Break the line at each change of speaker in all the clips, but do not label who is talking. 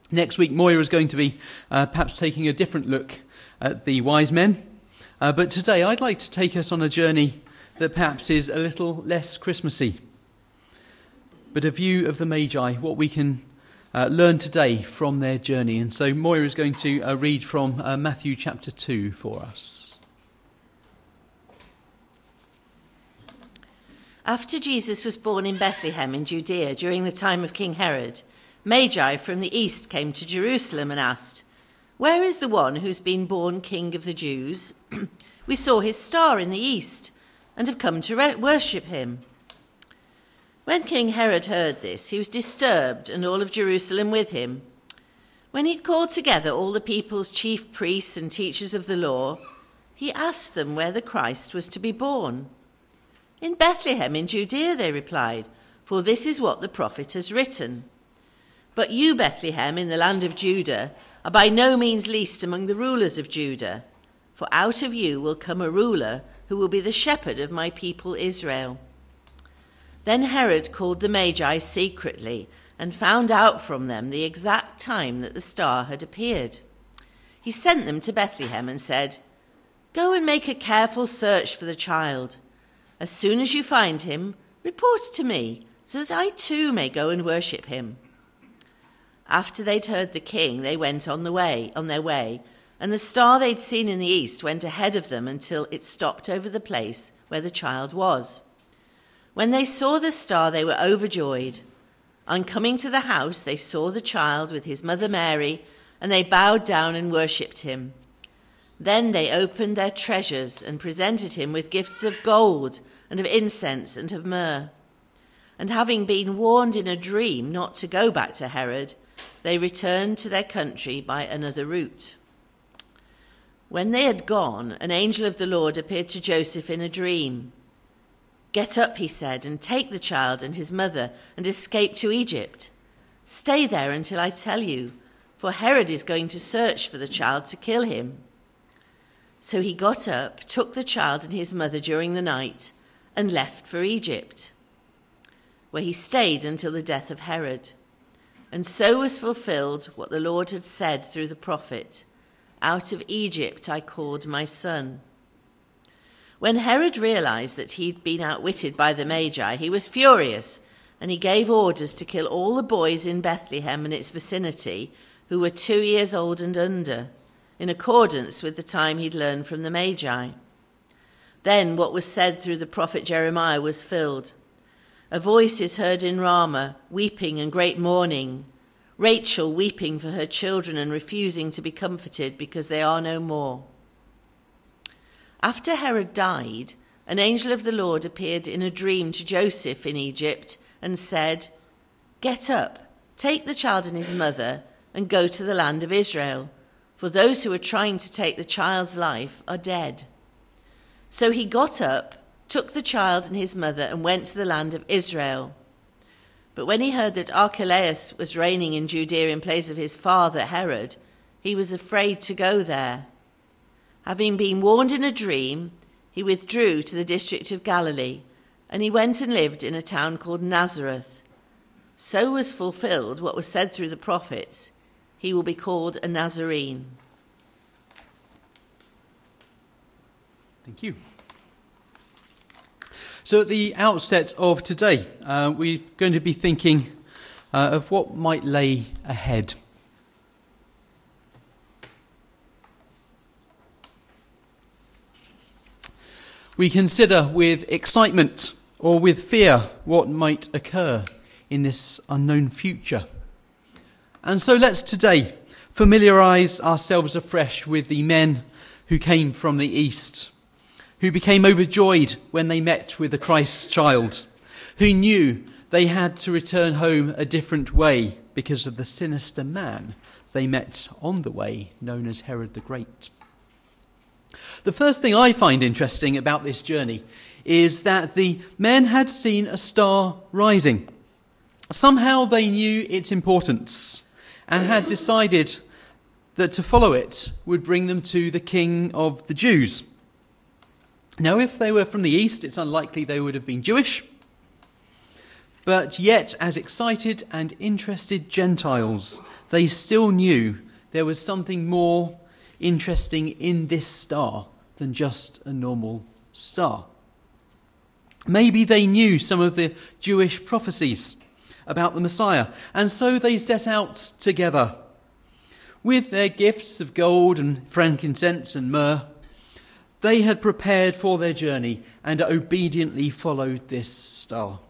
Next week, Moira is going to be perhaps taking a different look at the wise men. But today, I'd like to take us on a journey that perhaps is a little less Christmassy, but a view of the Magi, what we can learn today from their journey. And so Moira is going to read from Matthew chapter 2 for us.
After Jesus was born in Bethlehem in Judea during the time of King Herod, Magi from the east came to Jerusalem and asked, "Where is the one who's been born King of the Jews? We saw his star in the east and have come to worship him." When King Herod heard this, he was disturbed, and all of Jerusalem with him. When he'd called together all the people's chief priests and teachers of the law, he asked them where the Christ was to be born. "In Bethlehem in Judea," they replied, "for this is what the prophet has written. But you, Bethlehem, in the land of Judah, are by no means least among the rulers of Judah, for out of you will come a ruler who will be the shepherd of my people Israel." Then Herod called the Magi secretly and found out from them the exact time that the star had appeared. He sent them to Bethlehem and said, "Go and make a careful search for the child. As soon as you find him, report to me, so that I too may go and worship him." After they'd heard the king, they went on their way, and the star they'd seen in the east went ahead of them until it stopped over the place where the child was. When they saw the star, they were overjoyed. On coming to the house, they saw the child with his mother Mary, and they bowed down and worshipped him. Then they opened their treasures and presented him with gifts of gold and of incense and of myrrh. And having been warned in a dream not to go back to Herod, they returned to their country by another route. When they had gone, an angel of the Lord appeared to Joseph in a dream. "Get up," he said, "and take the child and his mother and escape to Egypt. Stay there until I tell you, for Herod is going to search for the child to kill him." So he got up, took the child and his mother during the night, and left for Egypt, where he stayed until the death of Herod. And so was fulfilled what the Lord had said through the prophet, "Out of Egypt I called my son." When Herod realized that he'd been outwitted by the Magi, he was furious, and he gave orders to kill all the boys in Bethlehem and its vicinity who were 2 years old and under, in accordance with the time he'd learned from the Magi. Then what was said through the prophet Jeremiah was filled. "A voice is heard in Ramah, weeping and great mourning, Rachel weeping for her children and refusing to be comforted because they are no more." After Herod died, an angel of the Lord appeared in a dream to Joseph in Egypt and said, "Get up, take the child and his mother, and go to the land of Israel, for those who are trying to take the child's life are dead." So he got up, took the child and his mother, and went to the land of Israel. But when he heard that Archelaus was reigning in Judea in place of his father Herod, he was afraid to go there. Having been warned in a dream, he withdrew to the district of Galilee, and he went and lived in a town called Nazareth. So was fulfilled what was said through the prophets, "He will be called a Nazarene."
Thank you. So at the outset of today, we're going to be thinking of what might lay ahead. We consider with excitement or with fear what might occur in this unknown future. And so let's today familiarise ourselves afresh with the men who came from the east, who became overjoyed when they met with the Christ child, who knew they had to return home a different way because of the sinister man they met on the way, known as Herod the Great. The first thing I find interesting about this journey is that the men had seen a star rising. Somehow they knew its importance and had decided that to follow it would bring them to the King of the Jews. Now, if they were from the east, it's unlikely they would have been Jewish. But yet, as excited and interested Gentiles, they still knew there was something more interesting in this star than just a normal star. Maybe they knew some of the Jewish prophecies about the Messiah, and so they set out together with their gifts of gold and frankincense and myrrh. They had prepared for their journey and obediently followed this star.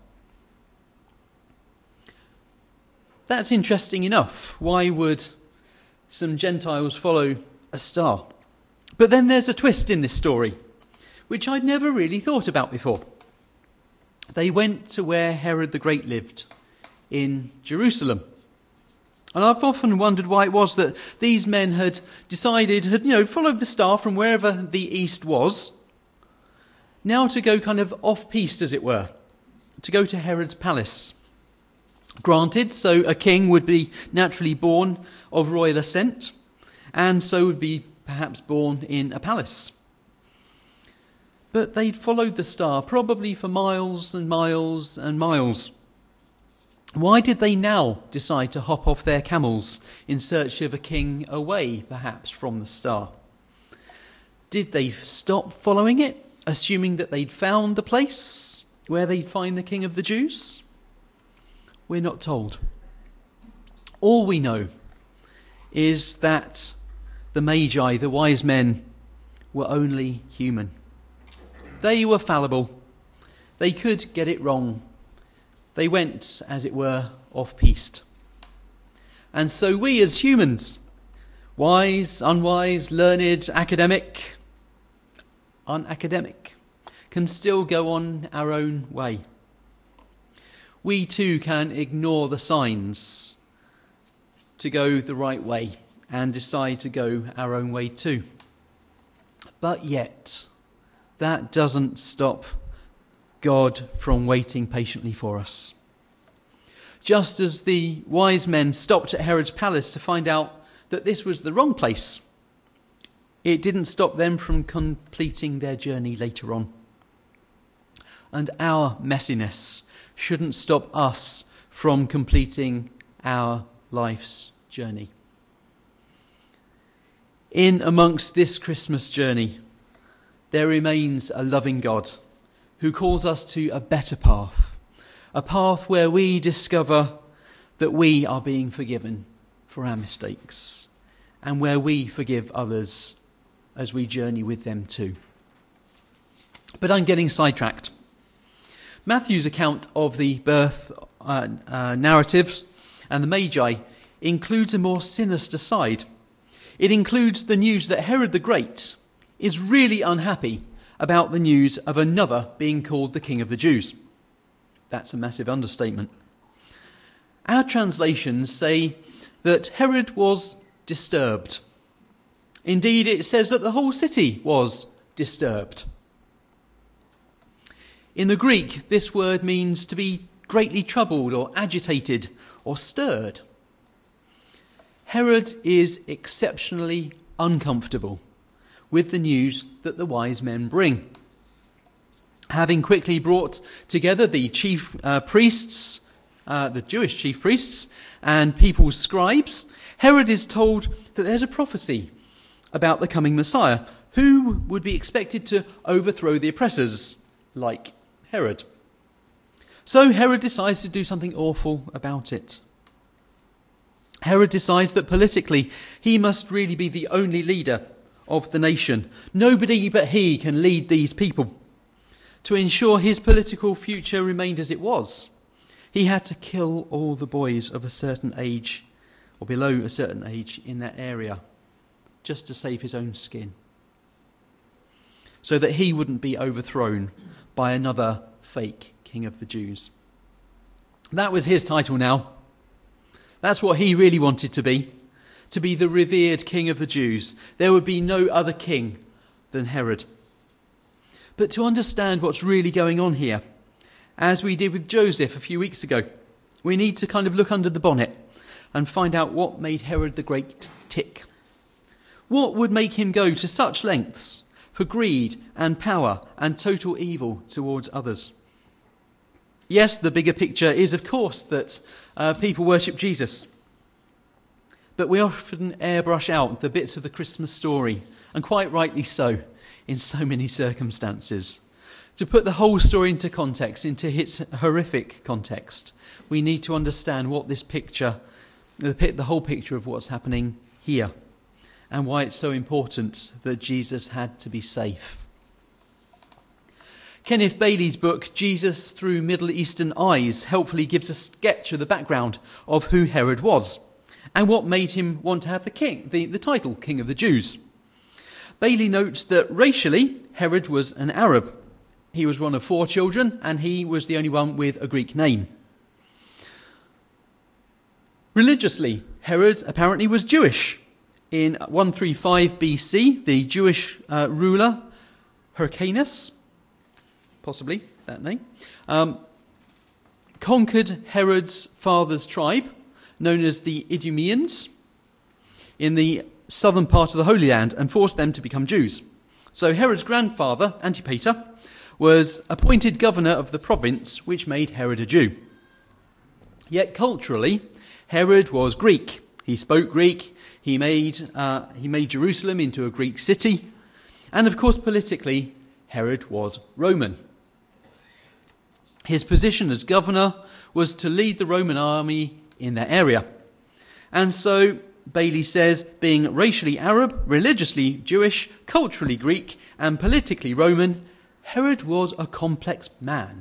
That's interesting enough. Why would some Gentiles follow a star? But then there's a twist in this story, which I'd never really thought about before. They went to where Herod the Great lived, in Jerusalem. And I've often wondered why it was that these men had followed the star from wherever the east was, now to go kind of off-piste, as it were, to go to Herod's palace. Granted, so a king would be naturally born of royal ascent, and so would be perhaps born in a palace. But they'd followed the star probably for miles and miles and miles. Why did they now decide to hop off their camels in search of a king away, perhaps, from the star? Did they stop following it, assuming that they'd found the place where they'd find the King of the Jews? We're not told. All we know is that the Magi, the wise men, were only human. They were fallible. They could get it wrong. They went, as it were, off-piste. And so we as humans, wise, unwise, learned, academic, unacademic, can still go on our own way. We too can ignore the signs to go the right way and decide to go our own way too. But yet, that doesn't stop God from waiting patiently for us. Just as the wise men stopped at Herod's palace to find out that this was the wrong place, it didn't stop them from completing their journey later on. And our messiness shouldn't stop us from completing our life's journey. In amongst this Christmas journey, there remains a loving God who calls us to a better path, a path where we discover that we are being forgiven for our mistakes and where we forgive others as we journey with them too. But I'm getting sidetracked. Matthew's account of the birth narratives and the Magi includes a more sinister side. It includes the news that Herod the Great is really unhappy about the news of another being called the King of the Jews. That's a massive understatement. Our translations say that Herod was disturbed. Indeed, it says that the whole city was disturbed. In the Greek, this word means to be greatly troubled or agitated or stirred. Herod is exceptionally uncomfortable with the news that the wise men bring. Having quickly brought together the chief priests, the Jewish chief priests, and people's scribes, Herod is told that there's a prophecy about the coming Messiah who would be expected to overthrow the oppressors, like Herod. So Herod decides to do something awful about it. Herod decides that politically he must really be the only leader of the nation. Nobody but he can lead these people. To ensure his political future remained as it was, he had to kill all the boys of a certain age or below a certain age in that area just to save his own skin, so that he wouldn't be overthrown by another fake King of the Jews. That was his title now. That's what he really wanted to be the revered King of the Jews. There would be no other king than Herod. But to understand what's really going on here, as we did with Joseph a few weeks ago, we need to kind of look under the bonnet and find out what made Herod the Great tick. What would make him go to such lengths for greed and power and total evil towards others? Yes, the bigger picture is, of course, that people worship Jesus. But we often airbrush out the bits of the Christmas story, and quite rightly so, in so many circumstances. To put the whole story into context, into its horrific context, we need to understand what this picture, the whole picture of what's happening here, and why it's so important that Jesus had to be safe. Kenneth Bailey's book, Jesus Through Middle Eastern Eyes, helpfully gives a sketch of the background of who Herod was and what made him want to have the title King of the Jews. Bailey notes that racially, Herod was an Arab. He was one of 4 children, and he was the only one with a Greek name. Religiously, Herod apparently was Jewish. In 135 BC, the Jewish ruler Hyrcanus, possibly that name, conquered Herod's father's tribe, known as the Idumeans, in the southern part of the Holy Land, and forced them to become Jews. So Herod's grandfather, Antipater, was appointed governor of the province, which made Herod a Jew. Yet culturally, Herod was Greek. He spoke Greek. He made Jerusalem into a Greek city. And of course, politically, Herod was Roman. His position as governor was to lead the Roman army in their area. And so Bailey says, being racially Arab, religiously Jewish, culturally Greek, and politically Roman, Herod was a complex man.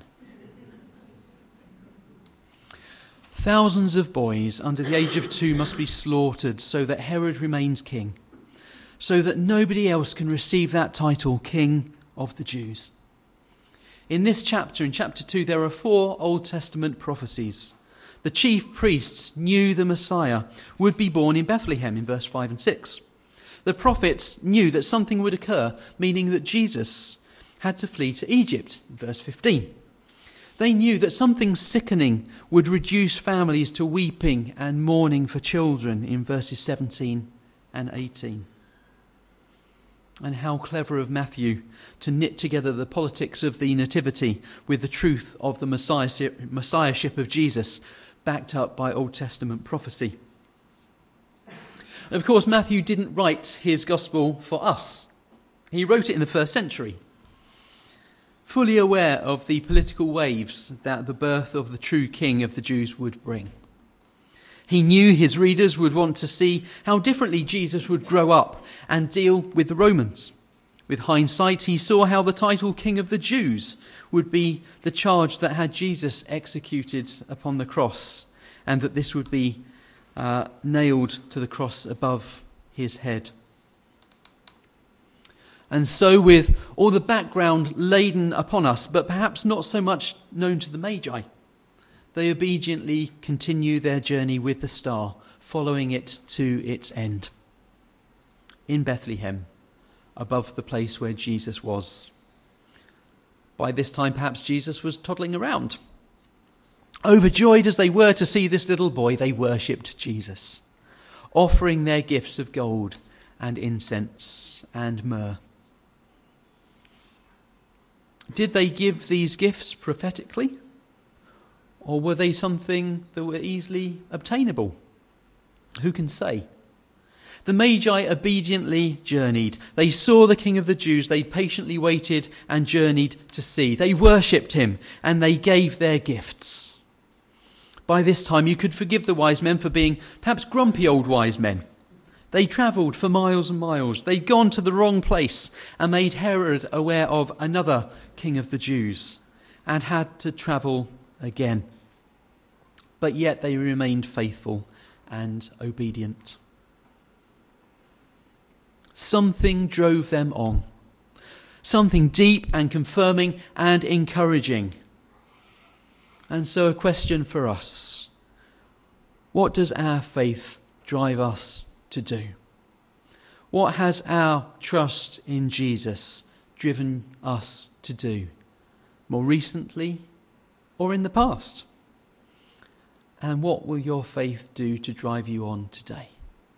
Thousands of boys under the age of 2 must be slaughtered so that Herod remains king, so that nobody else can receive that title, King of the Jews. In this chapter, in chapter 2, there are 4 Old Testament prophecies. The chief priests knew the Messiah would be born in Bethlehem in verse 5 and 6. The prophets knew that something would occur, meaning that Jesus had to flee to Egypt, verse 15. They knew that something sickening would reduce families to weeping and mourning for children, in verses 17 and 18. And how clever of Matthew to knit together the politics of the nativity with the truth of the messiahship of Jesus, backed up by Old Testament prophecy. Of course, Matthew didn't write his gospel for us. He wrote it in the 1st century, fully aware of the political waves that the birth of the true King of the Jews would bring. He knew his readers would want to see how differently Jesus would grow up and deal with the Romans. With hindsight, he saw how the title King of the Jews would be the charge that had Jesus executed upon the cross, and that this would be nailed to the cross above his head. And so, with all the background laden upon us, but perhaps not so much known to the Magi, they obediently continue their journey with the star, following it to its end. In Bethlehem, above the place where Jesus was. By this time, perhaps Jesus was toddling around. Overjoyed as they were to see this little boy, they worshipped Jesus, offering their gifts of gold and incense and myrrh. Did they give these gifts prophetically? Or were they something that were easily obtainable? Who can say? The Magi obediently journeyed. They saw the King of the Jews. They patiently waited and journeyed to see. They worshipped him and they gave their gifts. By this time, you could forgive the wise men for being perhaps grumpy old wise men. They travelled for miles and miles. They'd gone to the wrong place and made Herod aware of another King of the Jews and had to travel again. But yet they remained faithful and obedient. Something drove them on. Something deep and confirming and encouraging. And so a question for us. What does our faith drive us to do? What has our trust in Jesus driven us to do? More recently or in the past? And what will your faith do to drive you on today?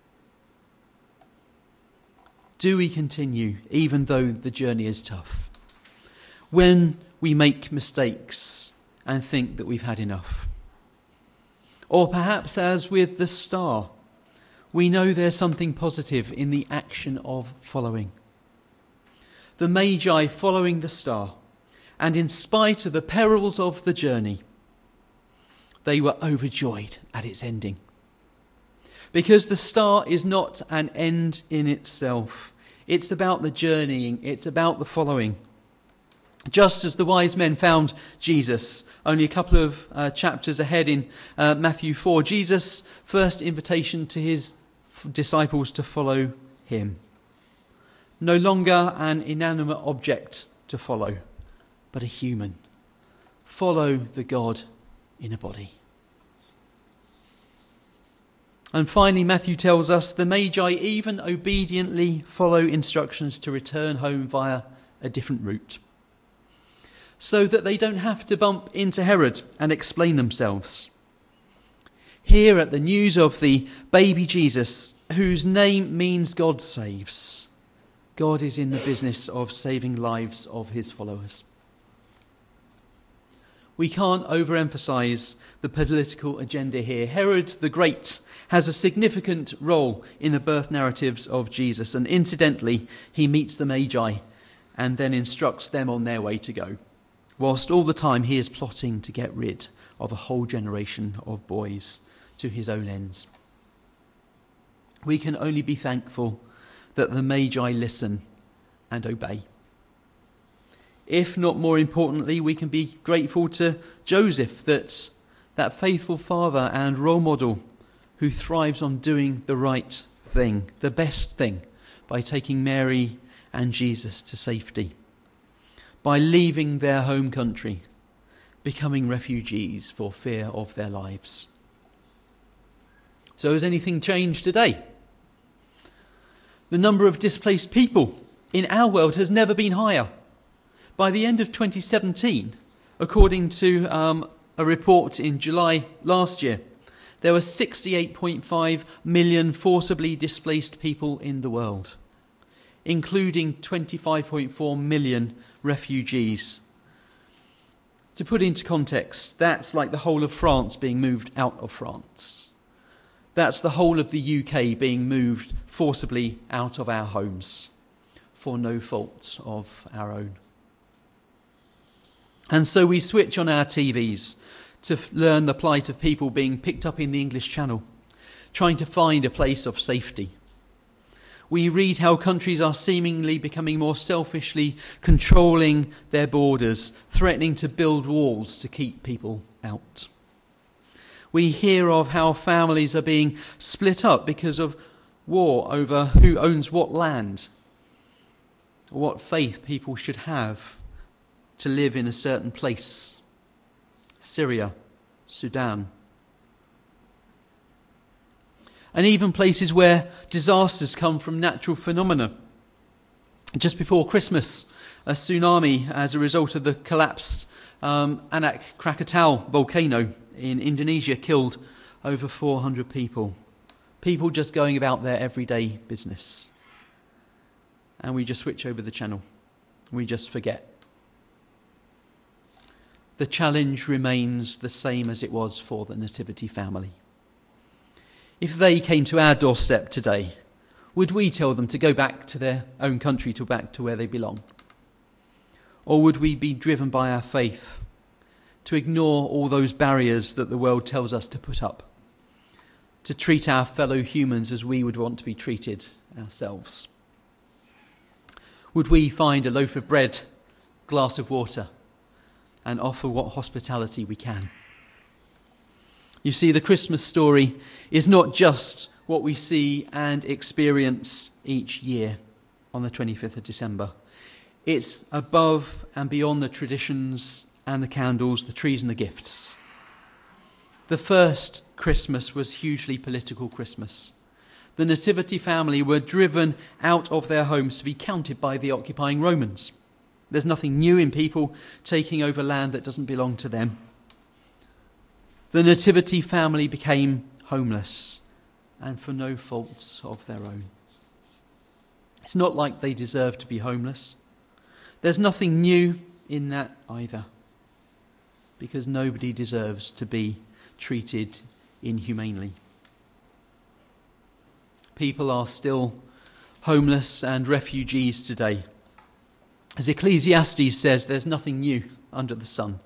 Do we continue even though the journey is tough? When we make mistakes and think that we've had enough. Or perhaps, as with the star, we know there's something positive in the action of following. The Magi following the star, and in spite of the perils of the journey, they were overjoyed at its ending. Because the star is not an end in itself. It's about the journeying, it's about the following. Just as the wise men found Jesus only a couple of chapters ahead in Matthew 4, Jesus' first invitation to his disciples to follow him. No longer an inanimate object to follow, but a human. Follow the God in a body. And finally, Matthew tells us the Magi even obediently follow instructions to return home via a different route, so that they don't have to bump into Herod and explain themselves. Here at the news of the baby Jesus, whose name means God saves, God is in the business of saving lives of his followers. We can't overemphasize the political agenda here. Herod the Great has a significant role in the birth narratives of Jesus, and incidentally, he meets the Magi and then instructs them on their way to go, whilst all the time he is plotting to get rid of a whole generation of boys to his own ends. We can only be thankful that the Magi listen and obey. If not more importantly, we can be grateful to Joseph, that faithful father and role model who thrives on doing the right thing, the best thing, by taking Mary and Jesus to safety, by leaving their home country, becoming refugees for fear of their lives. So has anything changed today? The number of displaced people in our world has never been higher. By the end of 2017, according to a report in July last year, there were 68.5 million forcibly displaced people in the world, including 25.4 million refugees. To put into context, that's like the whole of France being moved out of France. That's the whole of the UK being moved forcibly out of our homes for no fault of our own. And so we switch on our TVs to learn the plight of people being picked up in the English Channel, trying to find a place of safety. We read how countries are seemingly becoming more selfishly controlling their borders, threatening to build walls to keep people out. We hear of how families are being split up because of war over who owns what land, or what faith people should have to live in a certain place. Syria, Sudan. And even places where disasters come from natural phenomena. Just before Christmas, a tsunami as a result of the collapsed Anak Krakatau volcano in Indonesia killed over 400 people. People just going about their everyday business. And we just switch over the channel. We just forget. The challenge remains the same as it was for the Nativity family. If they came to our doorstep today, would we tell them to go back to their own country, to back to where they belong? Or would we be driven by our faith to ignore all those barriers that the world tells us to put up, to treat our fellow humans as we would want to be treated ourselves? Would we find a loaf of bread, glass of water, and offer what hospitality we can? You see, the Christmas story is not just what we see and experience each year on the 25th of December. It's above and beyond the traditions and the candles, the trees and the gifts. The first Christmas was hugely political Christmas. The Nativity family were driven out of their homes to be counted by the occupying Romans. There's nothing new in people taking over land that doesn't belong to them. The Nativity family became homeless, and for no faults of their own. It's not like they deserve to be homeless. There's nothing new in that either. because nobody deserves to be treated inhumanely. People are still homeless and refugees today. As Ecclesiastes says, there's nothing new under the sun.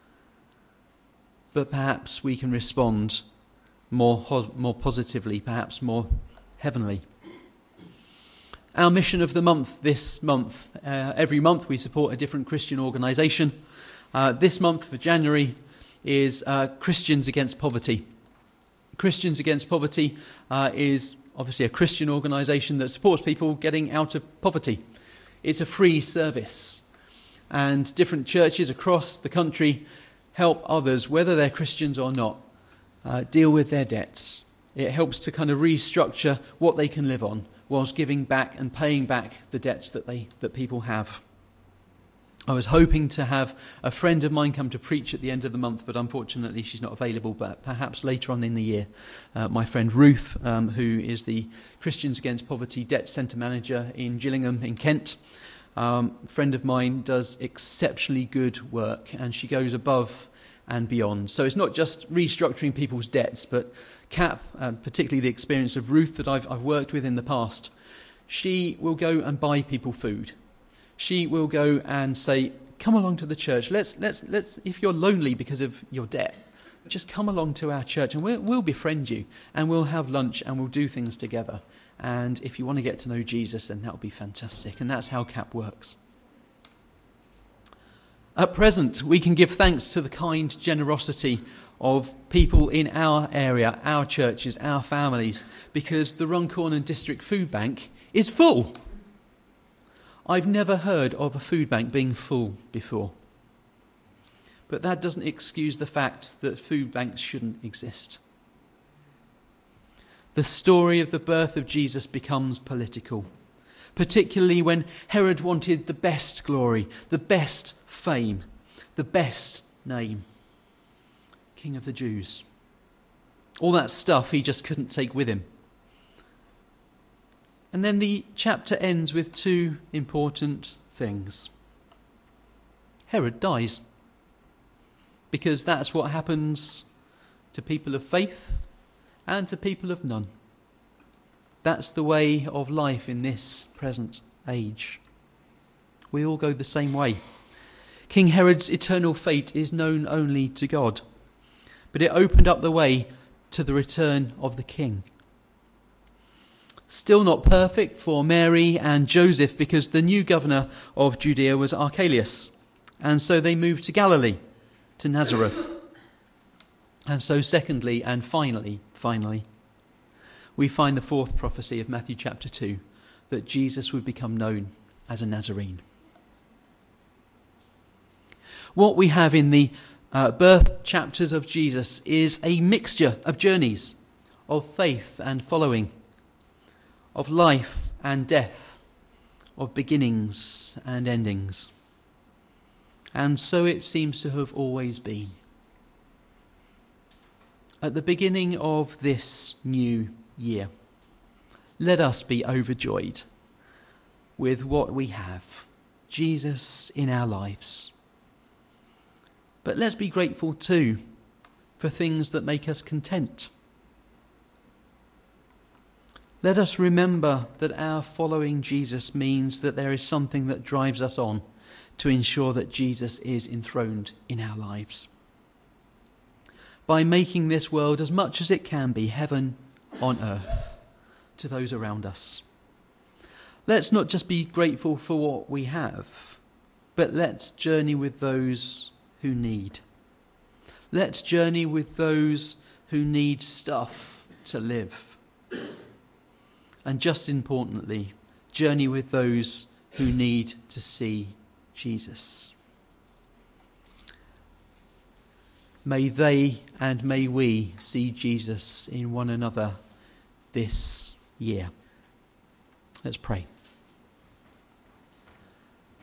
But perhaps we can respond more positively, perhaps more heavenly. Our mission of the month this month, every month we support a different Christian organisation. This month for January is Christians Against Poverty. Christians Against Poverty is obviously a Christian organisation that supports people getting out of poverty. It's a free service, and different churches across the country help others, whether they're Christians or not, deal with their debts. It helps to kind of restructure what they can live on whilst giving back and paying back the debts that people have. I was hoping to have a friend of mine come to preach at the end of the month, but unfortunately she's not available, but perhaps later on in the year. My friend Ruth, who is the Christians Against Poverty Debt Centre Manager in Gillingham in Kent, a friend of mine, does exceptionally good work, and she goes above and beyond. So it's not just restructuring people's debts, but CAP, particularly the experience of Ruth that I've worked with in the past, she will go and buy people food. She will go and say, come along to the church. Let's. If you're lonely because of your debt, just come along to our church and we'll befriend you and we'll have lunch and we'll do things together. And if you want to get to know Jesus, then that'll be fantastic. And that's how CAP works. At present, we can give thanks to the kind generosity of people in our area, our churches, our families, because the Runcorn District Food Bank is full. I've never heard of a food bank being full before. But that doesn't excuse the fact that food banks shouldn't exist. The story of the birth of Jesus becomes political, particularly when Herod wanted the best glory, the best fame, the best name. King of the Jews. All that stuff he just couldn't take with him. And then the chapter ends with two important things. Herod dies, because that's what happens to people of faith and to people of none. That's the way of life in this present age. We all go the same way. King Herod's eternal fate is known only to God, but it opened up the way to the return of the king. Still not perfect for Mary and Joseph, because the new governor of Judea was Archelaus. And so they moved to Galilee, to Nazareth. And so secondly and finally, we find the fourth prophecy of Matthew chapter 2, that Jesus would become known as a Nazarene. What we have in the birth chapters of Jesus is a mixture of journeys, of faith and following, of life and death, of beginnings and endings. And so it seems to have always been. At the beginning of this new year, let us be overjoyed with what we have, Jesus in our lives. But let's be grateful too for things that make us content. Let us remember that our following Jesus means that there is something that drives us on to ensure that Jesus is enthroned in our lives. By making this world as much as it can be heaven on earth to those around us. Let's not just be grateful for what we have, but let's journey with those who need. Let's journey with those who need stuff to live. And just importantly, journey with those who need to see Jesus. May they and may we see Jesus in one another this year. Let's pray.